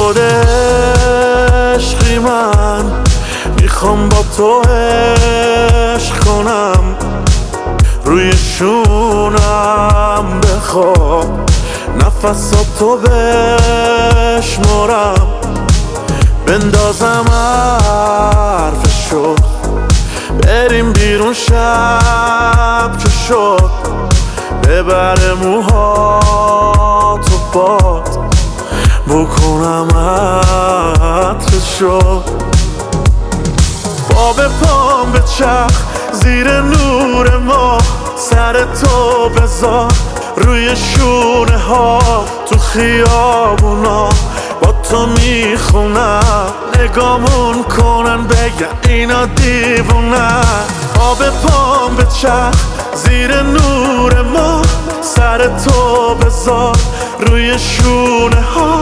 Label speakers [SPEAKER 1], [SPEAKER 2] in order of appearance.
[SPEAKER 1] شده عشقی من، میخوام با تو عشق کنم، روی شونم بخواب، نفساتو بشمرم، بندازم حرفشو، بریم بیرون شب که شد، ببره موهاتو باد، بکنم عطرشو، با به پام به چرخ زیر نور ما، سر تو بذار روی شونه ها، تو خیابونا با تو میخونم، نگامون کنن بگن اینا دیوونن. با به پام به چرخ زیر نور ما، سر تو بذار روی شونه ها،